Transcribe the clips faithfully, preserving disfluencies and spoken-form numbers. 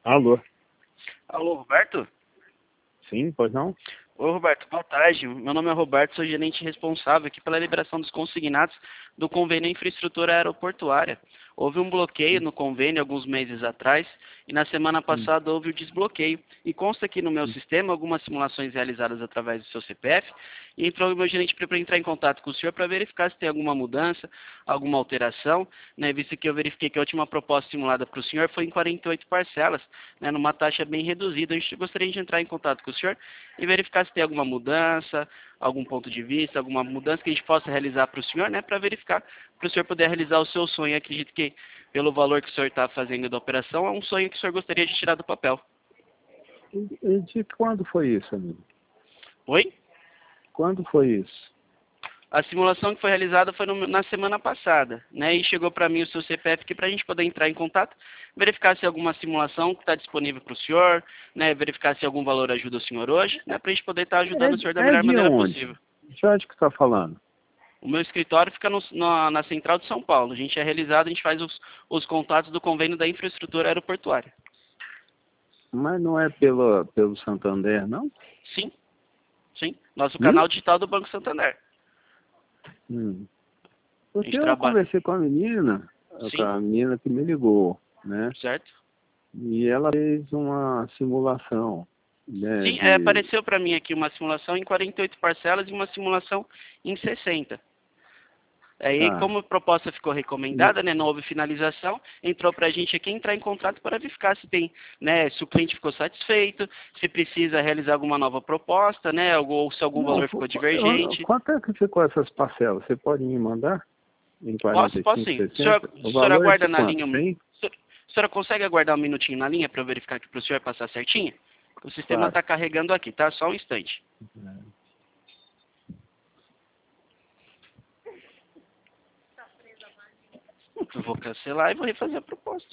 Alô? Alô, Roberto? Sim, pois não? Oi, Roberto, boa tarde. Meu nome é Roberto, sou gerente responsável aqui pela liberação dos consignados do convênio Infraestrutura Aeroportuária. Houve um bloqueio no convênio alguns meses atrás e na semana Hum. passada houve o desbloqueio. E consta aqui no meu Hum. sistema algumas simulações realizadas através do seu C P F e entrou o meu gerente para entrar em contato com o senhor para verificar se tem alguma mudança, alguma alteração, né, visto que eu verifiquei que a última proposta simulada para o senhor foi em quarenta e oito parcelas, né, numa taxa bem reduzida. A gente gostaria de entrar em contato com o senhor e verificar se tem alguma mudança, algum ponto de vista, alguma mudança que a gente possa realizar para o senhor, né, para verificar, para o senhor poder realizar o seu sonho. Eu acredito que, pelo valor que o senhor está fazendo da operação, é um sonho que o senhor gostaria de tirar do papel. E, e de quando foi isso, amigo? Oi? Quando foi isso? A simulação que foi realizada foi no, na semana passada, né, e chegou para mim o seu C P F aqui para a gente poder entrar em contato, verificar se alguma simulação que está disponível para o senhor, né, verificar se algum valor ajuda o senhor hoje, né, para a gente poder estar tá ajudando É, o senhor da é melhor de maneira onde? possível. De onde que está falando? O meu escritório fica no, na, na Central de São Paulo. A gente é realizado, a gente faz os, os contatos do convênio da infraestrutura aeroportuária. Mas não é pelo, pelo Santander, não? Sim, sim. Nosso Hum? canal digital do Banco Santander. Hum. A Porque gente eu trabalha. conversei com a menina, com Sim, a menina que me ligou, né? certo? E ela fez uma simulação, né, Sim, é, de... apareceu para mim aqui uma simulação em quarenta e oito parcelas e uma simulação em sessenta. Aí, Tá. como a proposta ficou E, recomendada, né, não houve finalização, entrou para a gente aqui entrar em contato para verificar se tem, né, se o cliente ficou satisfeito, se precisa realizar alguma nova proposta, né, ou se algum não, valor qu- ficou qu- eu- divergente. quanto é que ficou essas parcelas? Você pode me mandar? Em Posso, posso quarenta e cinco, sim. A senhora, sessenta? O a senhora valor é aguarda de na quanto? linha. um- cem? A senhora consegue aguardar um minutinho na linha para eu verificar aqui para o senhor passar certinho? O sistema Claro. está carregando aqui, tá? Só um instante. Eu vou cancelar e vou refazer a proposta.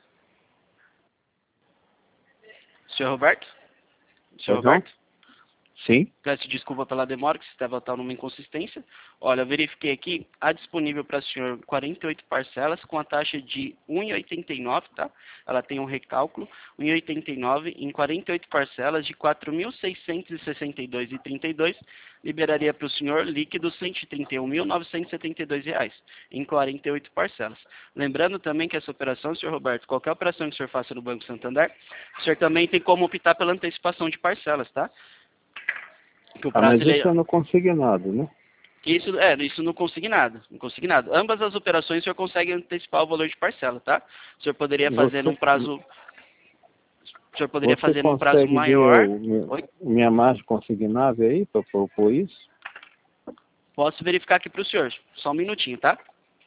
Senhor Roberto? Senhor Pois não? Roberto? Sim. Peço desculpa pela demora, que você estava estar numa inconsistência. Olha, eu verifiquei aqui, há disponível para o senhor quarenta e oito parcelas com a taxa de um vírgula oitenta e nove, tá? Ela tem um recálculo, um vírgula oitenta e nove em quarenta e oito parcelas de quatro mil seiscentos e sessenta e dois vírgula trinta e dois, liberaria para o senhor líquido cento e trinta e um mil novecentos e setenta e dois reais em quarenta e oito parcelas. Lembrando também que essa operação, senhor Roberto, qualquer operação que o senhor faça no Banco Santander, o senhor também tem como optar pela antecipação de parcelas, tá? Que o Ah, prazo mas ele isso é... eu não consignado, né? Isso, é, isso não consignado, não consignado. Ambas as operações o senhor consegue antecipar o valor de parcela, tá? O senhor poderia fazer num Você, prazo, o senhor poderia você fazer num prazo consegue ver maior. o, meu- Oi? minha margem consignável aí para propor isso? Posso verificar aqui para o senhor, só um minutinho, tá?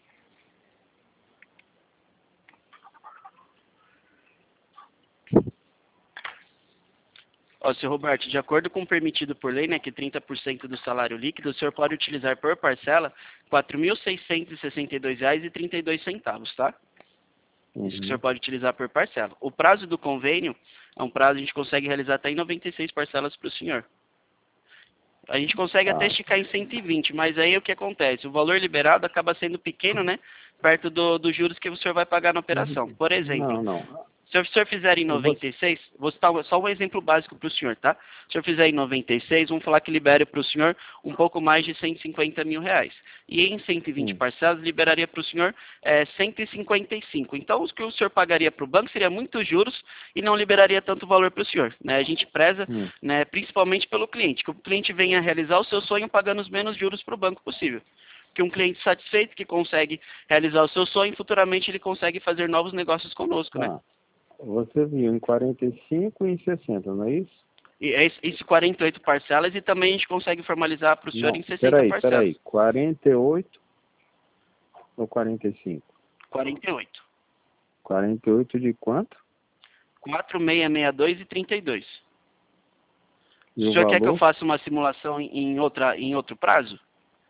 Ó, senhor Roberto, de acordo com o permitido por lei, né, que trinta por cento do salário líquido, o senhor pode utilizar por parcela quatro mil seiscentos e sessenta e dois reais e trinta e dois centavos, tá? Isso que o senhor Uhum. pode utilizar por parcela. O prazo do convênio é um prazo que a gente consegue realizar até em noventa e seis parcelas para o senhor. A gente consegue até Ah, esticar em cento e vinte, mas aí o que acontece? O valor liberado acaba sendo pequeno, né? Perto do, dos juros que o senhor vai pagar na operação. Por exemplo, não, não. se o senhor fizer em Eu vou, noventa e seis, vou citar só um exemplo básico para o senhor, tá? Se o senhor fizer em noventa e seis, vamos falar que libere para o senhor um pouco mais de cento e cinquenta mil reais. E em cento e vinte hum, parcelas, liberaria para o senhor é, cento e cinquenta e cinco. Então, o que o senhor pagaria para o banco seria muitos juros e não liberaria tanto valor para o senhor, né? A gente preza, hum. né, principalmente pelo cliente, que o cliente venha realizar o seu sonho pagando os menos juros para o banco possível. Que um cliente satisfeito, que consegue realizar o seu sonho, futuramente ele consegue fazer novos negócios conosco, né? Ah, você viu em quarenta e cinco e em sessenta, não é isso? E é esse esse quarenta e oito parcelas e também a gente consegue formalizar para o senhor Não, em sessenta peraí, parcelas. peraí. quarenta e oito ou quarenta e cinco? quarenta e oito. quarenta e oito de quanto? quatro mil seiscentos e sessenta e dois e trinta e dois. E O o senhor quer que eu valor? faça uma simulação em, em outra, em outro prazo?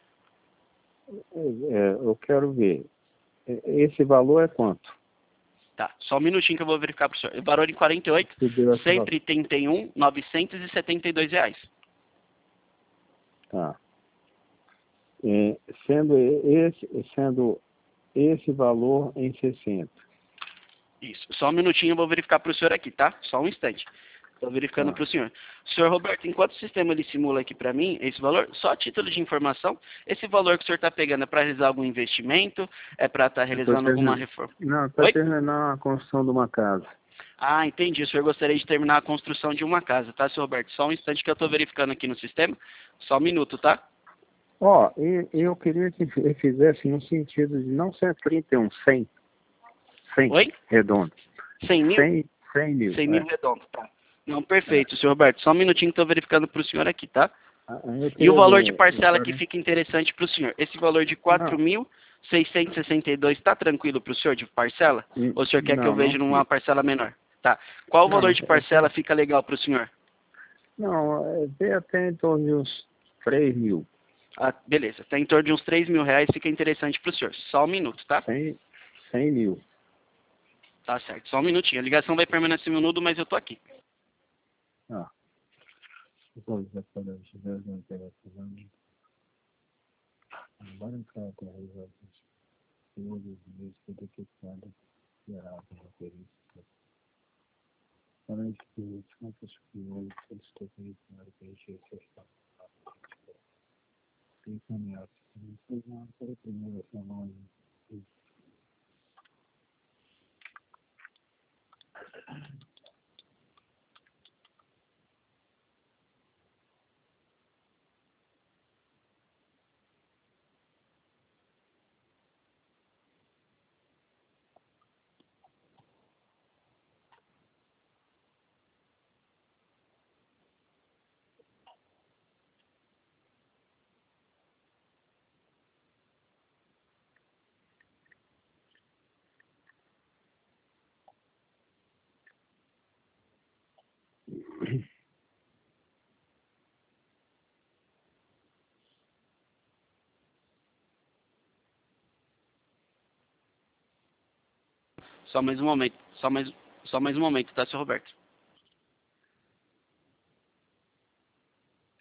É, eu quero ver. É, esse valor é quanto? Tá, só um minutinho que eu vou verificar para o senhor. O valor em quarenta e oito, Se deu esse valor. cento e trinta e um, novecentos e setenta e dois reais. Tá. É, sendo esse, sendo esse valor em sessenta. Isso, só um minutinho eu vou verificar para o senhor aqui, tá? Só um instante. Estou verificando Tá. para o senhor. Senhor Roberto, enquanto o sistema ele simula aqui para mim esse valor, só a título de informação, esse valor que o senhor está pegando é para realizar algum investimento? É para estar Eu tô realizando alguma terminando. reforma? Não, para Oi? terminar a construção de uma casa. Ah, entendi. O senhor gostaria de terminar a construção de uma casa, tá, senhor Roberto? Só um instante que eu estou verificando aqui no sistema. Só um minuto, tá? Ó, e eu queria que ele fizesse no sentido de não cento e trinta e um, cem, cem Oi? redondo. cem mil? cem, cem mil, cem mil é. redondo, tá. Não, é. perfeito, senhor Roberto. Só um minutinho que eu estou verificando para o senhor aqui, tá? Ah, eu E o queria valor de ver. parcela que quarenta fica interessante para o senhor? Esse valor de Não, quatro mil seiscentos e sessenta e dois está tranquilo para o senhor de parcela? hum, Ou o senhor quer que eu não, não veja numa fica. parcela menor? Tá. Qual o valor Não, de eu parcela quero. fica legal para o senhor? Não, é, vê até em torno de uns três mil. Ah, beleza. Está em torno de uns três mil reais, fica interessante para o senhor. Só um minuto, tá? cem, cem mil. Tá certo. Só um minutinho. A ligação vai permanecer um minuto, mas eu tô aqui. Ah. Depois vai poder tiver uma interação. Agora eu quero ter resolvido todos os meus detectados geral de referência. Para os que quantos piores eles estão pensando que a gente acessar. Tem caminhado. Não sei não, para a primeira semana. Só mais um momento. Só mais, só mais um momento, tá, senhor Roberto?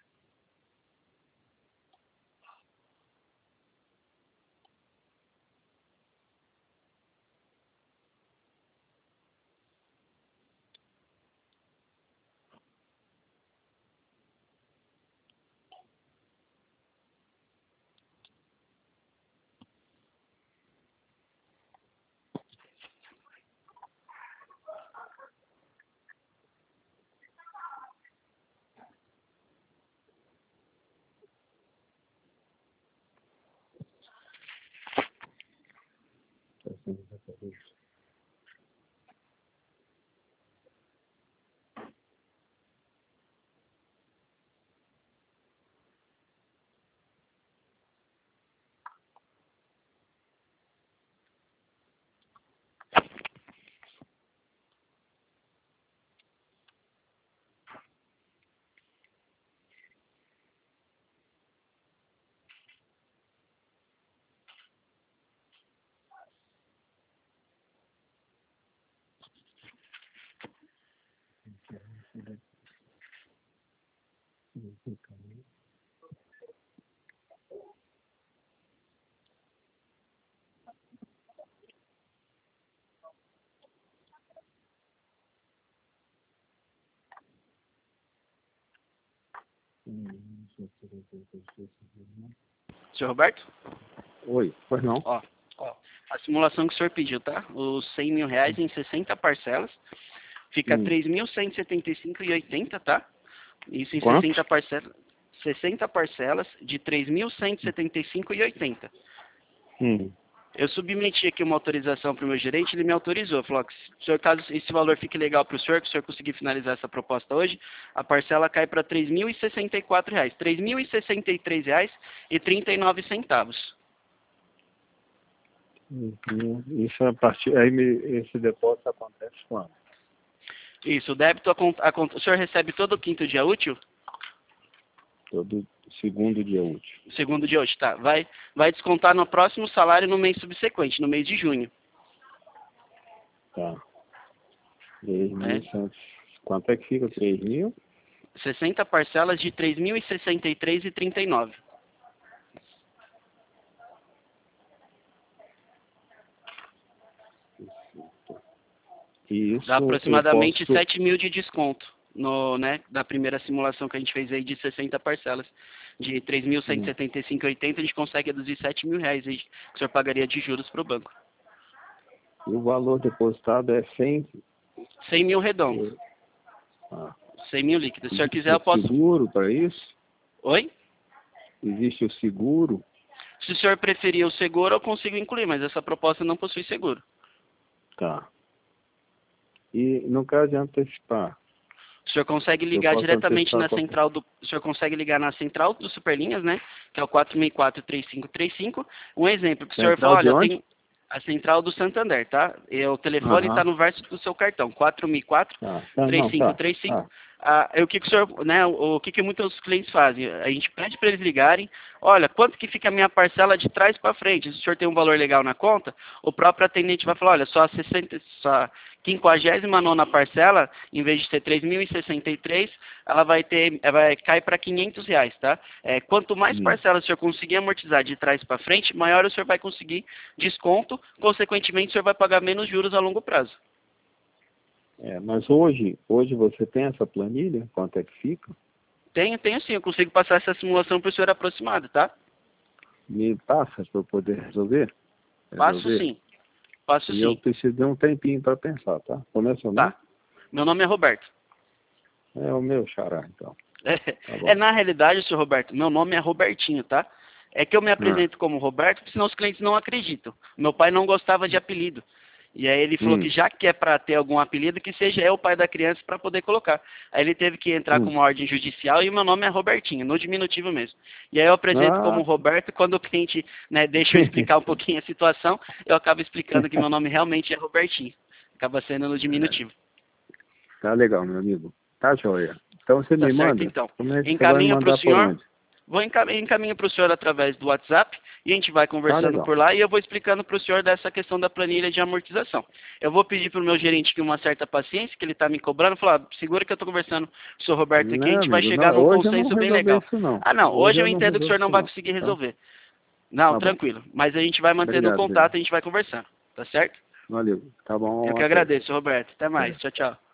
Senhor Roberto? Oi, pois não? Ó, ó, a simulação que o senhor pediu, tá? Os cem mil reais em sessenta parcelas. Fica Hum. três mil cento e setenta e cinco reais e oitenta centavos, tá? Isso em Quanto? sessenta parcelas. sessenta parcelas de três mil cento e setenta e cinco reais e oitenta centavos. Hum. Eu submeti aqui uma autorização para o meu gerente, ele me autorizou. Falou que, senhor, caso esse valor fique legal para o senhor, que o senhor conseguir finalizar essa proposta hoje, a parcela cai para três mil e sessenta e quatro reais. três mil e sessenta e três reais e trinta e nove centavos. Uhum. Isso é a partir. Aí me, esse depósito acontece quando? Isso, o débito, a, a, o senhor recebe todo quinto dia útil? Todo segundo dia útil. Segundo dia útil, tá. Vai, vai descontar no próximo salário no mês subsequente, no mês de junho. Tá. três mil e cem. É. Quanto é que fica? três mil? sessenta parcelas de três mil e sessenta e três reais e trinta e nove centavos. E isso Dá aproximadamente eu posso... sete mil de desconto no, né, da primeira simulação que a gente fez aí de sessenta parcelas. De três mil cento e setenta e cinco reais e oitenta centavos, a gente consegue reduzir sete mil reais aí, que o senhor pagaria de juros para o banco. E o valor depositado é cem? cem mil redondo. Ah. cem mil líquido. Se o senhor Existe quiser, eu posso... seguro para isso? Oi? Existe o seguro? Se o senhor preferir o seguro, eu consigo incluir, mas essa proposta não possui seguro. Tá. E no caso de antecipar? O senhor consegue ligar posso diretamente antecipar na qualquer- central do... O senhor consegue ligar na central do Superlinhas, né? Que é o quatro seis quatro, três cinco três cinco. Um exemplo, que o senhor Central fala, de olha, eu onde? tenho a central do Santander, tá? E o telefone Aham. está no verso do seu cartão, quatro seis quatro, Tá. Tá, três não, cinco tá. três cinco. Tá. Ah, é o que, que o senhor, né, o, o que, que muitos clientes fazem? A gente pede para eles ligarem, olha, quanto que fica a minha parcela de trás para frente? Se o senhor tem um valor legal na conta, o próprio atendente vai falar, olha, só a sessenta, só quinquagésima nona parcela, em vez de ser três mil e sessenta e três, ela vai ter, ela vai cair para quinhentos reais, tá? É, quanto mais Hum. parcelas o senhor conseguir amortizar de trás para frente, maior o senhor vai conseguir desconto, consequentemente o senhor vai pagar menos juros a longo prazo. É, mas hoje, hoje você tem essa planilha? Quanto é que fica? Tenho, tenho sim, eu consigo passar essa simulação para o senhor aproximado, tá? Me passa para eu poder resolver? Passo Resolver? sim, passo E eu sim. preciso de um tempinho para pensar, tá? Como é seu nome? Tá. Meu nome é Roberto. É o meu xará, então. É, Tá bom. é, na realidade, senhor Roberto, meu nome é Robertinho, tá? É que eu me apresento como Roberto, porque senão os clientes não acreditam. Meu pai não gostava de apelido. E aí ele falou Hum. que já que é para ter algum apelido, que seja eu o pai da criança para poder colocar. Aí ele teve que entrar Hum. com uma ordem judicial e o meu nome é Robertinho, no diminutivo mesmo. E aí eu apresento Ah. como Roberto, quando o cliente, né, deixa eu explicar um pouquinho a situação, eu acabo explicando que meu nome realmente é Robertinho. Acaba sendo no diminutivo. Tá legal, meu amigo. Tá joia. Então você Tá me certo, manda? então. Como é que você vai Encaminha para o mandar por senhor. onde? Vou encam- encaminho para o senhor através do WhatsApp e a gente vai conversando legal. por lá e eu vou explicando para o senhor dessa questão da planilha de amortização. Eu vou pedir para o meu gerente aqui uma certa paciência, que ele está me cobrando, falar, segura que eu estou conversando com o senhor Roberto aqui, a Não, gente vai amigo, chegar não, num hoje eu não consenso bem resolver legal. isso não. Ah, não, hoje, Hoje eu eu não entendo que o senhor resolvo não isso vai não, conseguir tá? resolver. Não, Tá bom. tranquilo. Mas a gente vai mantendo o Obrigado, contato, obrigado. a gente vai conversando. Tá certo? Valeu. Tá bom. Eu que Ok. agradeço, Roberto. Até mais. É. Tchau, tchau.